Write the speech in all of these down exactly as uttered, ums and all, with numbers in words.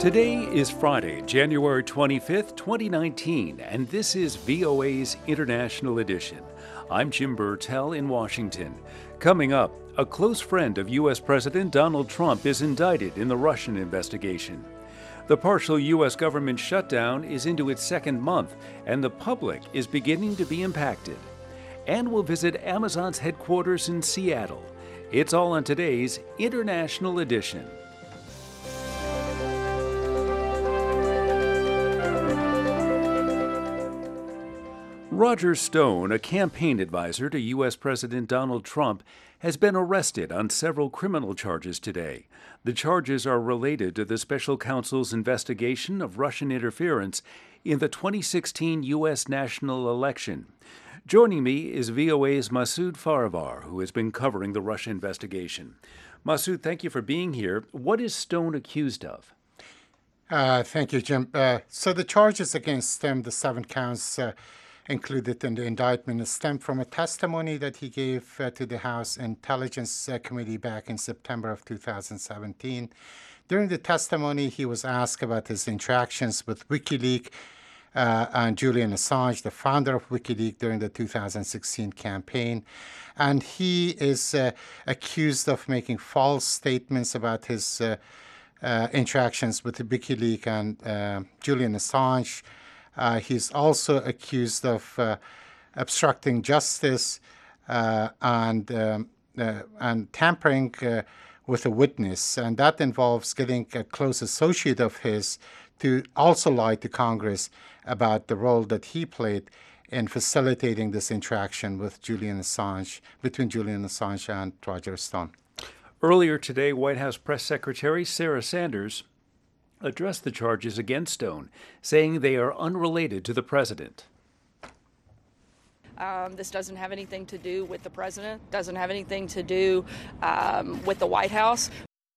Today is Friday, January twenty-fifth, twenty nineteen, and this is V O A's International Edition. I'm Jim Burtell in Washington. Coming up, a close friend of U S President Donald Trump is indicted in the Russian investigation. The partial U S government shutdown is into its second month, and the public is beginning to be impacted. And we'll visit Amazon's headquarters in Seattle. It's all on today's International Edition. Roger Stone, a campaign advisor to U S President Donald Trump, has been arrested on several criminal charges today. The charges are related to the special counsel's investigation of Russian interference in the twenty sixteen U S national election. Joining me is V O A's Masoud Farivar, who has been covering the Russia investigation. Masoud, thank you for being here. What is Stone accused of? Uh, thank you, Jim. Uh, so the charges against him, the seven counts, uh, included in the indictment, stem from a testimony that he gave uh, to the House Intelligence uh, Committee back in September of two thousand seventeen. During the testimony, he was asked about his interactions with WikiLeaks uh, and Julian Assange, the founder of WikiLeaks, during the two thousand sixteen campaign. And he is uh, accused of making false statements about his uh, uh, interactions with WikiLeaks and uh, Julian Assange. Uh, he's also accused of uh, obstructing justice uh, and um, uh, and tampering uh, with a witness, and that involves getting a close associate of his to also lie to Congress about the role that he played in facilitating this interaction with Julian Assange, between Julian Assange and Roger Stone. Earlier today, White House Press Secretary Sarah Sanders addressed the charges against Stone, saying they are unrelated to the president. Um, this doesn't have anything to do with the president, doesn't have anything to do um, with the White House.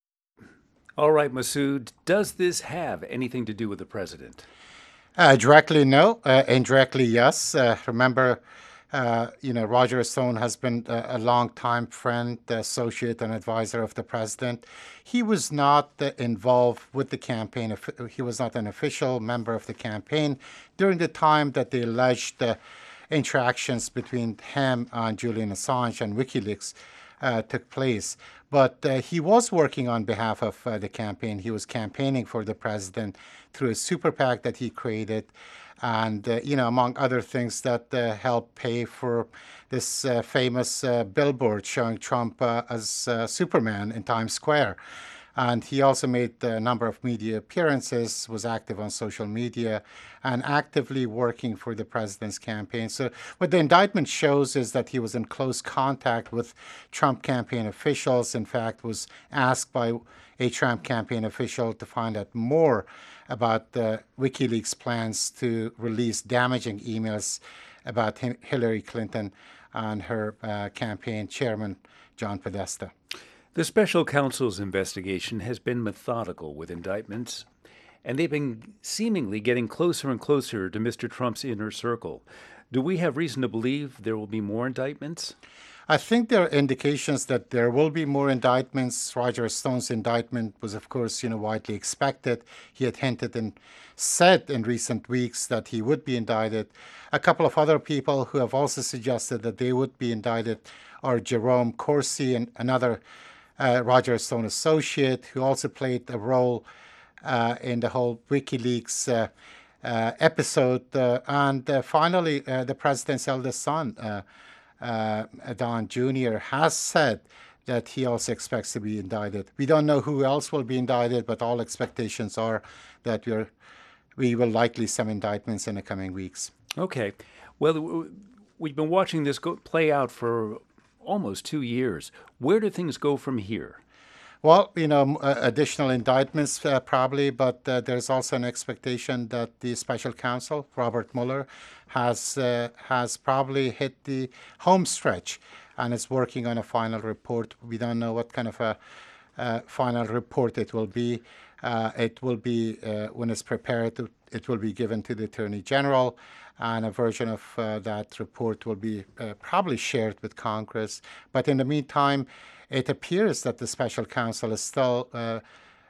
All right, Masoud, does this have anything to do with the president? Uh, directly, no. Uh, indirectly, yes. Uh, remember, Uh, you know, Roger Stone has been a, a long-time friend, associate, and advisor of the president. He was not uh, involved with the campaign. He was not an official member of the campaign during the time that the alleged uh, interactions between him and Julian Assange and WikiLeaks uh, took place. But uh, he was working on behalf of uh, the campaign. He was campaigning for the president through a super PAC that he created, and, uh, you know, among other things that uh, helped pay for this uh, famous uh, billboard showing Trump uh, as uh, Superman in Times Square. And he also made a number of media appearances, was active on social media, and actively working for the president's campaign. So what the indictment shows is that he was in close contact with Trump campaign officials. In fact, was asked by a Trump campaign official to find out more about the WikiLeaks plans to release damaging emails about him, Hillary Clinton and her uh, campaign chairman, John Podesta. The special counsel's investigation has been methodical with indictments, and they've been seemingly getting closer and closer to Mister Trump's inner circle. Do we have reason to believe there will be more indictments? I think there are indications that there will be more indictments. Roger Stone's indictment was, of course, you know, widely expected. He had hinted and said in recent weeks that he would be indicted. A couple of other people who have also suggested that they would be indicted are Jerome Corsi, and another uh, Roger Stone associate, who also played a role uh, in the whole WikiLeaks uh, uh, episode. Uh, and uh, finally, uh, the president's eldest son, uh, Uh, Don Junior has said that he also expects to be indicted. We don't know who else will be indicted, but all expectations are that we're, we will likely some indictments in the coming weeks. Okay. Well, we've been watching this go, play out for almost two years. Where do things go from here? Well, you know, uh, additional indictments uh, probably, but uh, there's also an expectation that the special counsel, Robert Mueller, has uh, has probably hit the home stretch and is working on a final report. We don't know what kind of a uh, final report it will be. Uh, it will be, uh, when it's prepared, it will be given to the Attorney General, and a version of uh, that report will be uh, probably shared with Congress. But in the meantime, it appears that the special counsel is still uh,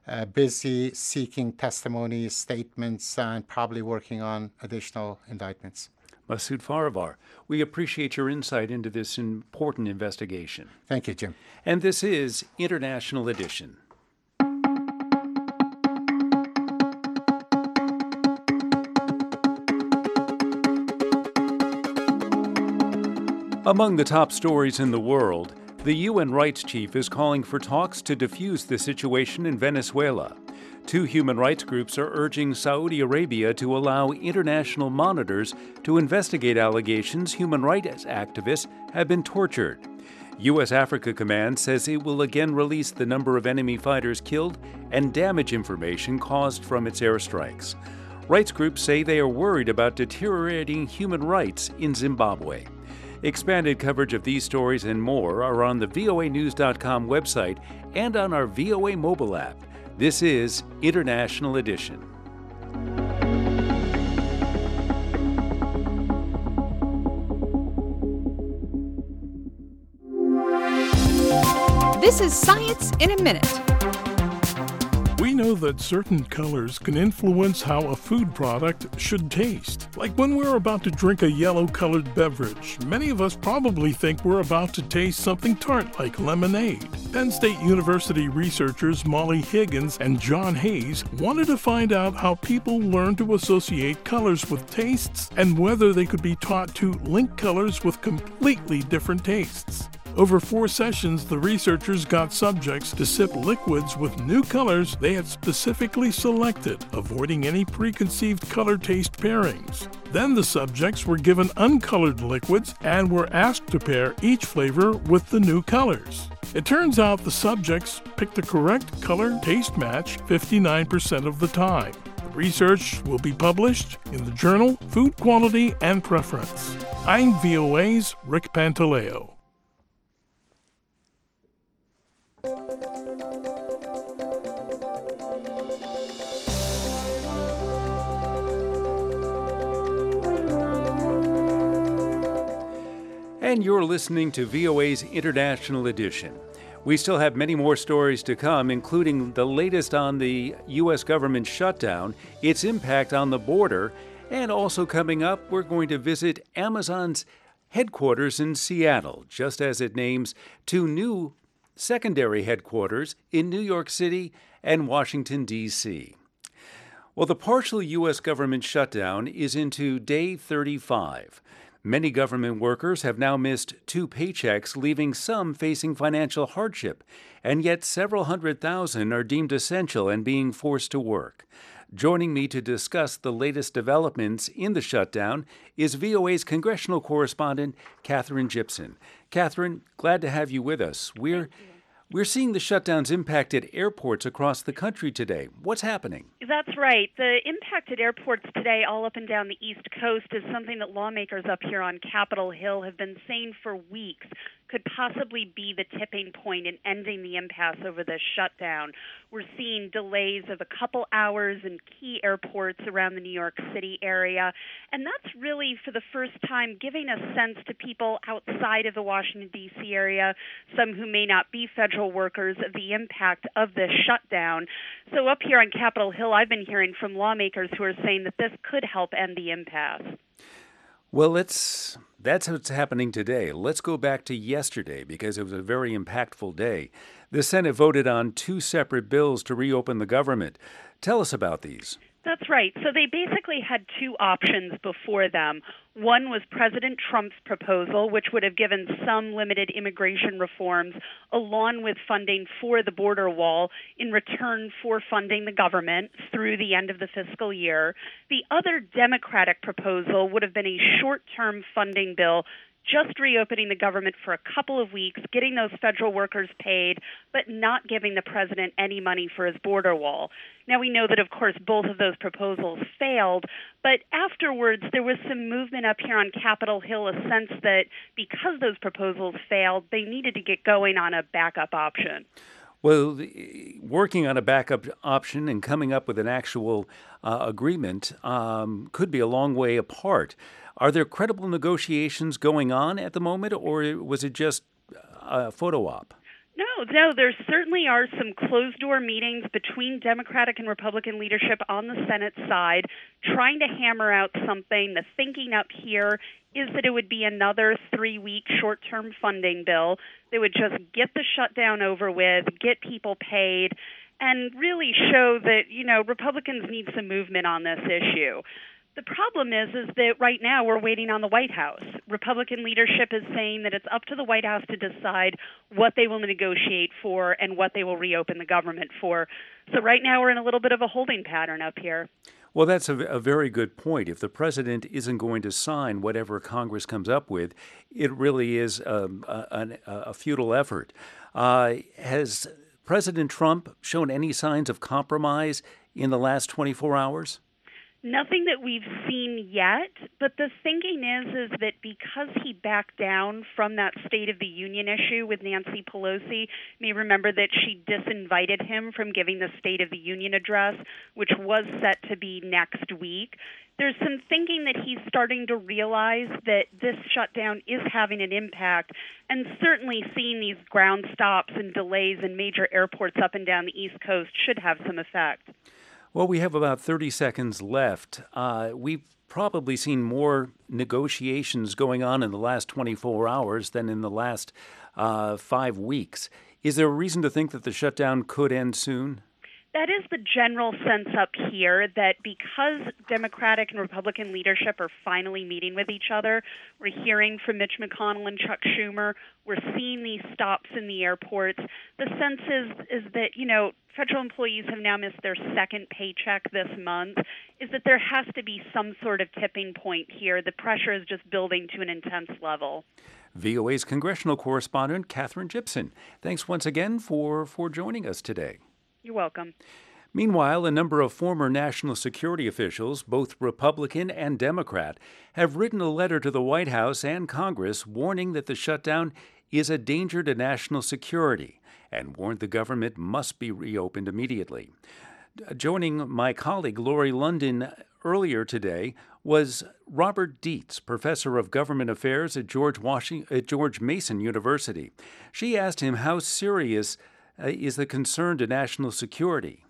uh, busy seeking testimonies, statements, and probably working on additional indictments. Masood Farivar, we appreciate your insight into this important investigation. Thank you, Jim. And this is International Edition. Among the top stories in the world, the U N rights chief is calling for talks to defuse the situation in Venezuela. Two human rights groups are urging Saudi Arabia to allow international monitors to investigate allegations human rights activists have been tortured. U S Africa Command says it will again release the number of enemy fighters killed and damage information caused from its airstrikes. Rights groups say they are worried about deteriorating human rights in Zimbabwe. Expanded coverage of these stories and more are on the V O A news dot com website and on our V O A mobile app. This is International Edition. This is Science in a Minute. We know that certain colors can influence how a food product should taste. Like when we're about to drink a yellow-colored beverage, many of us probably think we're about to taste something tart like lemonade. Penn State University researchers Molly Higgins and John Hayes wanted to find out how people learn to associate colors with tastes and whether they could be taught to link colors with completely different tastes. Over four sessions, the researchers got subjects to sip liquids with new colors they had specifically selected, avoiding any preconceived color-taste pairings. Then the subjects were given uncolored liquids and were asked to pair each flavor with the new colors. It turns out the subjects picked the correct color-taste match fifty-nine percent of the time. The research will be published in the journal Food Quality and Preference. I'm V O A's Rick Pantaleo. And you're listening to V O A's International Edition. We still have many more stories to come, including the latest on the U S government shutdown, its impact on the border, and also coming up, we're going to visit Amazon's headquarters in Seattle, just as it names two new secondary headquarters in New York City and Washington, D C. Well, the partial U S government shutdown is into day thirty-five. Many government workers have now missed two paychecks, leaving some facing financial hardship, and yet several hundred thousand are deemed essential and being forced to work. Joining me to discuss the latest developments in the shutdown is V O A's congressional correspondent, Katherine Gypson. Katherine, glad to have you with us. We're We're seeing the shutdowns impact at airports across the country today. What's happening? That's right. The impact at airports today all up and down the East Coast is something that lawmakers up here on Capitol Hill have been saying for weeks could possibly be the tipping point in ending the impasse over this shutdown. We're seeing delays of a couple hours in key airports around the New York City area, and that's really for the first time giving a sense to people outside of the Washington, D C area, some who may not be federal workers, of the impact of this shutdown. So up here on Capitol Hill, I've been hearing from lawmakers who are saying that this could help end the impasse. Well, let's, that's what's happening today. Let's go back to yesterday because it was a very impactful day. The Senate voted on two separate bills to reopen the government. Tell us about these. That's right. So they basically had two options before them. One was President Trump's proposal, which would have given some limited immigration reforms along with funding for the border wall in return for funding the government through the end of the fiscal year. The other Democratic proposal would have been a short-term funding bill, just reopening the government for a couple of weeks, getting those federal workers paid, but not giving the president any money for his border wall. Now, we know that, of course, both of those proposals failed, but afterwards there was some movement up here on Capitol Hill, a sense that because those proposals failed, they needed to get going on a backup option. Well, working on a backup option and coming up with an actual uh, agreement um, could be a long way apart. Are there credible negotiations going on at the moment, or was it just a photo op? No, no, there certainly are some closed-door meetings between Democratic and Republican leadership on the Senate side trying to hammer out something. The thinking up here is that it would be another three-week short-term funding bill that would just get the shutdown over with, get people paid, and really show that, you know, Republicans need some movement on this issue. The problem is, is that right now we're waiting on the White House. Republican leadership is saying that it's up to the White House to decide what they will negotiate for and what they will reopen the government for. So right now we're in a little bit of a holding pattern up here. Well, that's a, a very good point. If the president isn't going to sign whatever Congress comes up with, it really is um, a, a, a futile effort. Uh, has President Trump shown any signs of compromise in the last twenty-four hours? Nothing that we've seen yet, but the thinking is is that because he backed down from that State of the Union issue with Nancy Pelosi, you may remember that she disinvited him from giving the State of the Union address, which was set to be next week. There's some thinking that he's starting to realize that this shutdown is having an impact, and certainly seeing these ground stops and delays in major airports up and down the East Coast should have some effect. Well, we have about thirty seconds left. Uh, we've probably seen more negotiations going on in the last twenty-four hours than in the last uh, five weeks. Is there a reason to think that the shutdown could end soon? That is the general sense up here, that because Democratic and Republican leadership are finally meeting with each other, we're hearing from Mitch McConnell and Chuck Schumer, we're seeing these stops in the airports. The sense is, is that, you know, federal employees have now missed their second paycheck this month, is that there has to be some sort of tipping point here. The pressure is just building to an intense level. V O A's congressional correspondent, Katherine Gypson. Thanks once again for, for joining us today. You're welcome. Meanwhile, a number of former national security officials, both Republican and Democrat, have written a letter to the White House and Congress warning that the shutdown is a danger to national security and warned the government must be reopened immediately. Joining my colleague Lori London earlier today was Robert Dietz, professor of government affairs at George Washington, at George Mason University. She asked him how serious uh, is the concern to national security.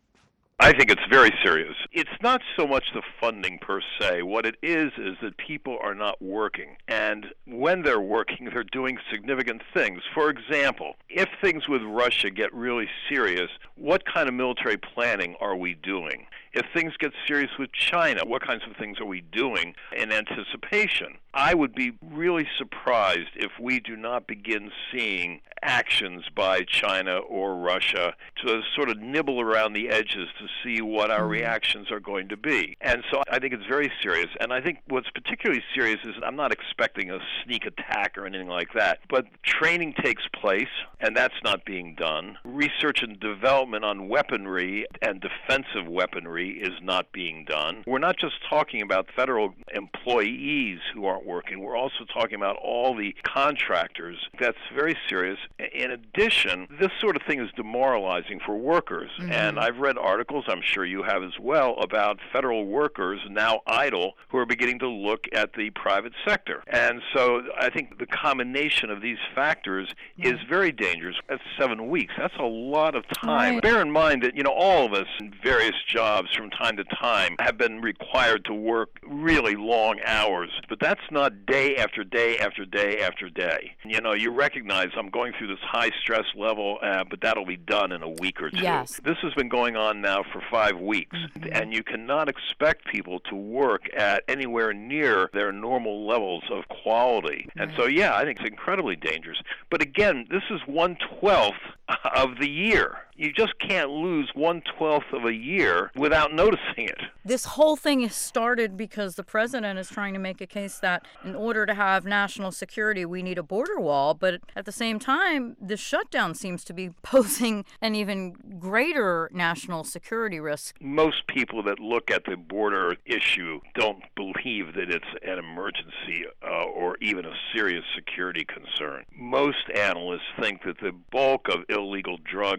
I think it's very serious. It's not so much the funding per se. What it is is that people are not working. And when they're working, they're doing significant things. For example, if things with Russia get really serious, what kind of military planning are we doing? If things get serious with China, what kinds of things are we doing in anticipation? I would be really surprised if we do not begin seeing actions by China or Russia to sort of nibble around the edges to see what our reactions are going to be. And so I think it's very serious. And I think what's particularly serious is I'm not expecting a sneak attack or anything like that, but training takes place, and that's not being done. Research and development on weaponry and defensive weaponry is not being done. We're not just talking about federal employees who aren't working. We're also talking about all the contractors. That's very serious. In addition, this sort of thing is demoralizing for workers. Mm-hmm. And I've read articles, I'm sure you have as well, about federal workers now idle who are beginning to look at the private sector. And so I think the combination of these factors mm-hmm. is very dangerous. That's seven weeks. That's a lot of time. Right. Bear in mind that, you know, all of us in various jobs from time to time have been required to work really long hours, but that's not day after day after day after day. You know, you recognize I'm going through this high stress level, uh, but that'll be done in a week or two. Yes. This has been going on now for five weeks, mm-hmm. and you cannot expect people to work at anywhere near their normal levels of quality. Right. And so, yeah, I think it's incredibly dangerous. But again, this is one-twelfth of the year. You just can't lose one-twelfth of a year without noticing it. This whole thing is started because the president is trying to make a case that in order to have national security, we need a border wall. But at the same time, the shutdown seems to be posing an even greater national security risk. Most people that look at the border issue don't believe that it's an emergency uh, or even a serious security concern. Most analysts think that the bulk of illegal drugs, illegal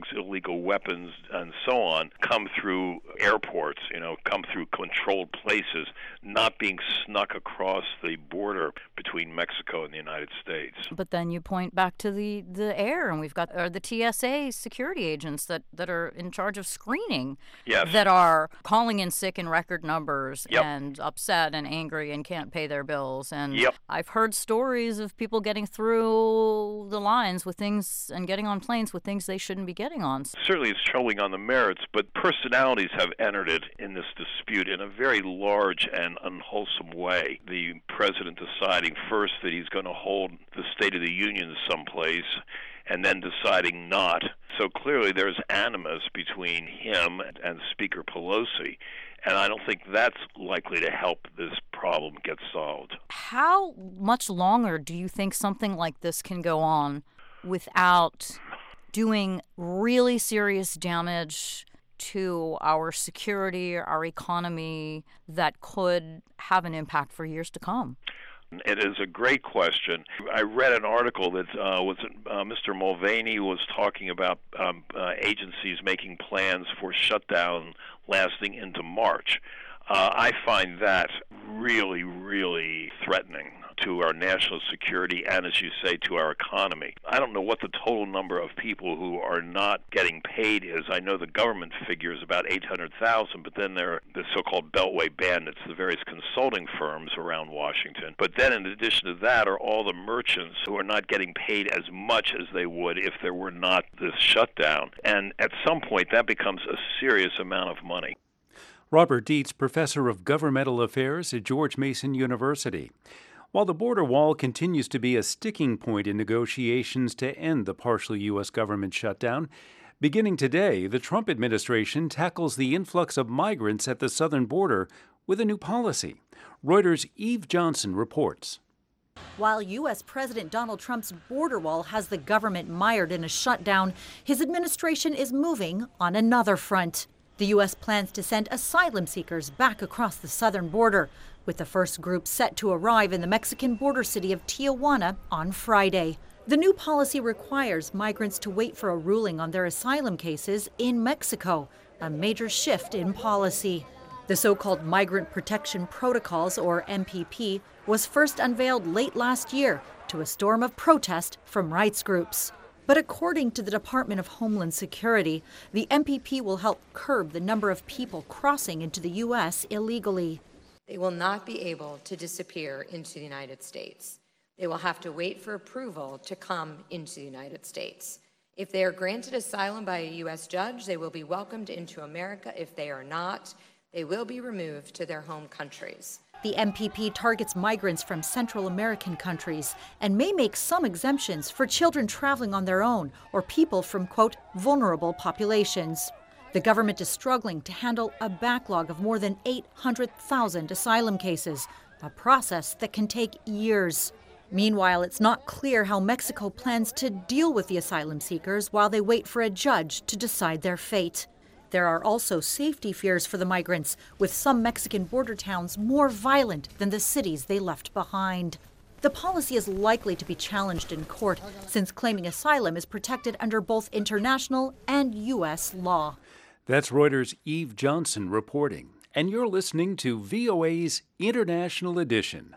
chemical weapons and so on come through airports, you know, come through controlled places, not being snuck across the border between Mexico and the United States. But then you point back to the, the air, and we've got uh, the T S A security agents that, that are in charge of screening yes. that are calling in sick in record numbers yep. and upset and angry and can't pay their bills. And yep. I've heard stories of people getting through the lines with things and getting on planes with things they shouldn't be getting on. Certainly it's showing on the merits, but personalities have entered it in this dispute in a very large and unwholesome way. The president deciding first that he's going to hold the State of the Union someplace and then deciding not. So clearly there's animus between him and Speaker Pelosi, and I don't think that's likely to help this problem get solved. How much longer do you think something like this can go on without doing really serious damage to our security, our economy, that could have an impact for years to come? It is a great question. I read an article that uh, was uh, Mister Mulvaney was talking about um, uh, agencies making plans for shutdown lasting into March. Uh, I find that really, really threatening to our national security and, as you say, to our economy. I don't know what the total number of people who are not getting paid is. I know the government figure is about eight hundred thousand, but then there are the so-called Beltway bandits, the various consulting firms around Washington. But then in addition to that are all the merchants who are not getting paid as much as they would if there were not this shutdown. And at some point, that becomes a serious amount of money. Robert Dietz, professor of governmental affairs at George Mason University. While the border wall continues to be a sticking point in negotiations to end the partial U S government shutdown, beginning today, the Trump administration tackles the influx of migrants at the southern border with a new policy. Reuters' Eve Johnson reports. While U S. President Donald Trump's border wall has the government mired in a shutdown, his administration is moving on another front. The U S plans to send asylum seekers back across the southern border, with the first group set to arrive in the Mexican border city of Tijuana on Friday. The new policy requires migrants to wait for a ruling on their asylum cases in Mexico, a major shift in policy. The so-called Migrant Protection Protocols, or M P P, was first unveiled late last year to a storm of protest from rights groups. But according to the Department of Homeland Security, the M P P will help curb the number of people crossing into the U S illegally. They will not be able to disappear into the United States. They will have to wait for approval to come into the United States. If they are granted asylum by a U S judge, they will be welcomed into America. If they are not, they will be removed to their home countries. The M P P targets migrants from Central American countries and may make some exemptions for children traveling on their own or people from, quote, vulnerable populations. The government is struggling to handle a backlog of more than eight hundred thousand asylum cases, a process that can take years. Meanwhile, it's not clear how Mexico plans to deal with the asylum seekers while they wait for a judge to decide their fate. There are also safety fears for the migrants, with some Mexican border towns more violent than the cities they left behind. The policy is likely to be challenged in court, since claiming asylum is protected under both international and U S law. That's Reuters' Eve Johnson reporting, and you're listening to V O A's International Edition.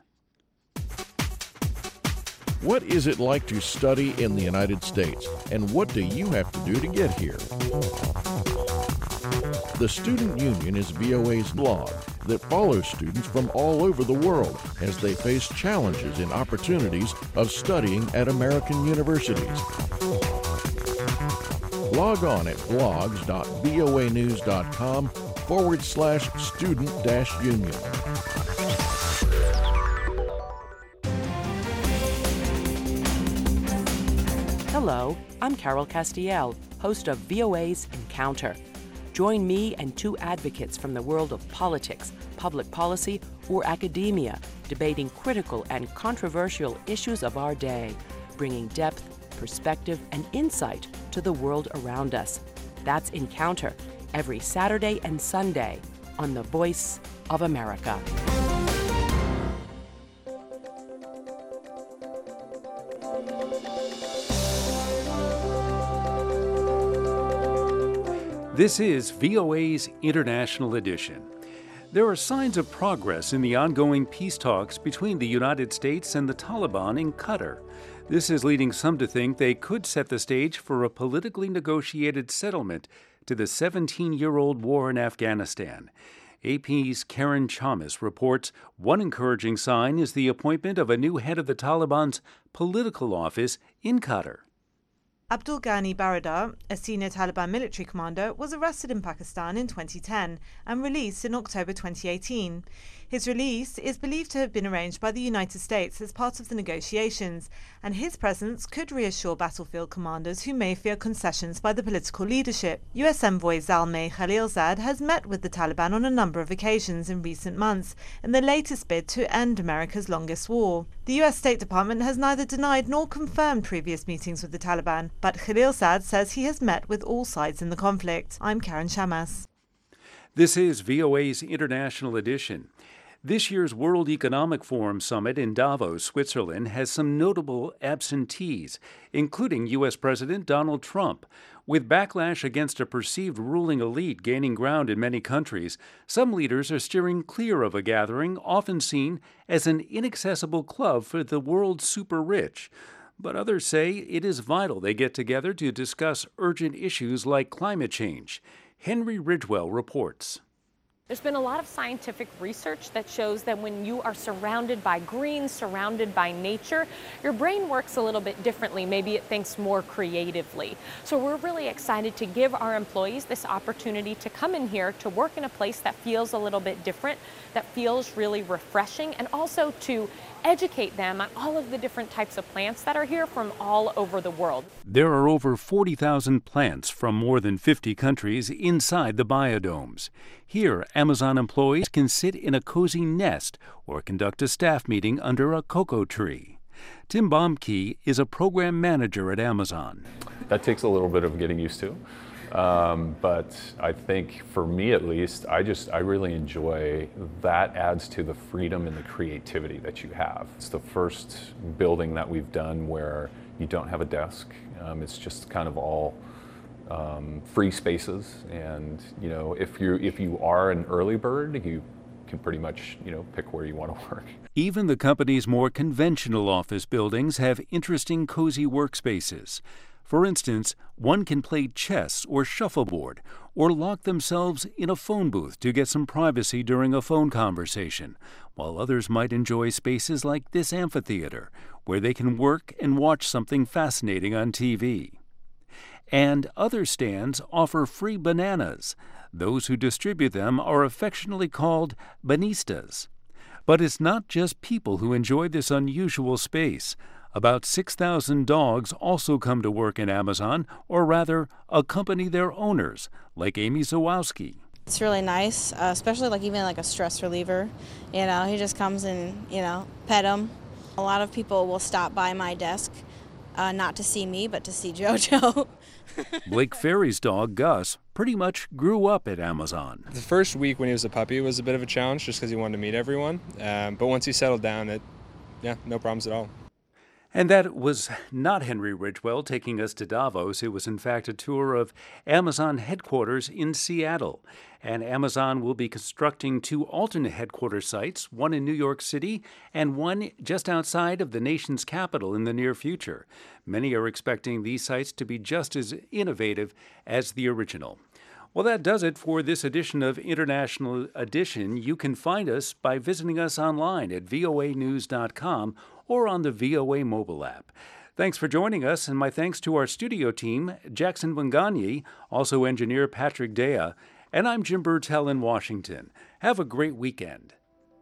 What is it like to study in the United States, and what do you have to do to get here? The Student Union is V O A's blog that follows students from all over the world as they face challenges and opportunities of studying at American universities. Log on at blogs.voanews.com forward slash student dash union. Hello, I'm Carol Castiel, host of V O A's Encounter. Join me and two advocates from the world of politics, public policy, or academia, debating critical and controversial issues of our day, bringing depth, perspective, and insight to the world around us. That's Encounter, every Saturday and Sunday on The Voice of America. This is V O A's International Edition. There are signs of progress in the ongoing peace talks between the United States and the Taliban in Qatar. This is leading some to think they could set the stage for a politically negotiated settlement to the seventeen-year-old war in Afghanistan. A P's Karen Chamas reports one encouraging sign is the appointment of a new head of the Taliban's political office in Qatar. Abdul Ghani Baradar, a senior Taliban military commander, was arrested in Pakistan in twenty ten and released in October twenty eighteen. His release is believed to have been arranged by the United States as part of the negotiations, and his presence could reassure battlefield commanders who may fear concessions by the political leadership. U S Envoy Zalmay Khalilzad has met with the Taliban on a number of occasions in recent months in the latest bid to end America's longest war. The U S State Department has neither denied nor confirmed previous meetings with the Taliban, but Khalilzad says he has met with all sides in the conflict. I'm Karen Chamas. This is V O A's International Edition. This year's World Economic Forum Summit in Davos, Switzerland, has some notable absentees, including U S President Donald Trump. With backlash against a perceived ruling elite gaining ground in many countries, some leaders are steering clear of a gathering often seen as an inaccessible club for the world's super-rich. But others say it is vital they get together to discuss urgent issues like climate change. Henry Ridgwell reports. There's been a lot of scientific research that shows that when you are surrounded by green, surrounded by nature, your brain works a little bit differently. Maybe it thinks more creatively. So we're really excited to give our employees this opportunity to come in here to work in a place that feels a little bit different, that feels really refreshing, and also to educate them on all of the different types of plants that are here from all over the world. There are over forty thousand plants from more than fifty countries inside the biodomes. Here, Amazon employees can sit in a cozy nest or conduct a staff meeting under a cocoa tree. Tim Baumke is a program manager at Amazon. That takes a little bit of getting used to. Um, but I think for me at least, I just, I really enjoy that. Adds to the freedom and the creativity that you have. It's the first building that we've done where you don't have a desk. Um, it's just kind of all um, free spaces. And, you know, if you if you are an early bird, you can pretty much, you know, pick where you want to work. Even the company's more conventional office buildings have interesting cozy workspaces. For instance, one can play chess or shuffleboard, or lock themselves in a phone booth to get some privacy during a phone conversation, while others might enjoy spaces like this amphitheater, where they can work and watch something fascinating on T V. And other stands offer free bananas. Those who distribute them are affectionately called banistas. But it's not just people who enjoy this unusual space. About six thousand dogs also come to work in Amazon, or rather, accompany their owners, like Amy Zawowski. It's really nice, uh, especially like even like a stress reliever. You know, he just comes and, you know, pet him. A lot of people will stop by my desk, uh, not to see me, but to see JoJo. Blake Ferry's dog, Gus, pretty much grew up at Amazon. The first week when he was a puppy was a bit of a challenge just because he wanted to meet everyone. Um, but once he settled down, it, yeah, no problems at all. And that was not Henry Ridgwell taking us to Davos. It was, in fact, a tour of Amazon headquarters in Seattle. And Amazon will be constructing two alternate headquarters sites, one in New York City and one just outside of the nation's capital in the near future. Many are expecting these sites to be just as innovative as the original. Well, that does it for this edition of International Edition. You can find us by visiting us online at V O A news dot com or on the V O A mobile app. Thanks for joining us, and my thanks to our studio team, Jackson Wanganyi, also engineer Patrick Dea, and I'm Jim Burtell in Washington. Have a great weekend.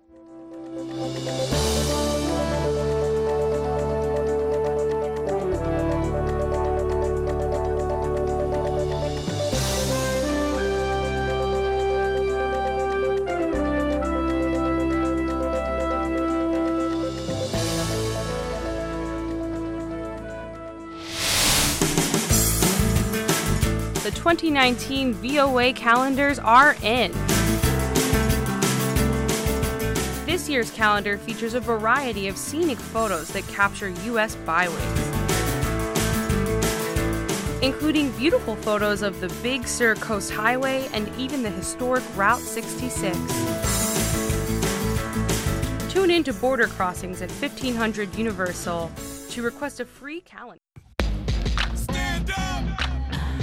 The twenty nineteen V O A calendars are in. This year's calendar features a variety of scenic photos that capture U S byways. including beautiful photos of the Big Sur Coast Highway and even the historic Route sixty-six. Tune in to Border Crossings at fifteen hundred Universal to request a free calendar.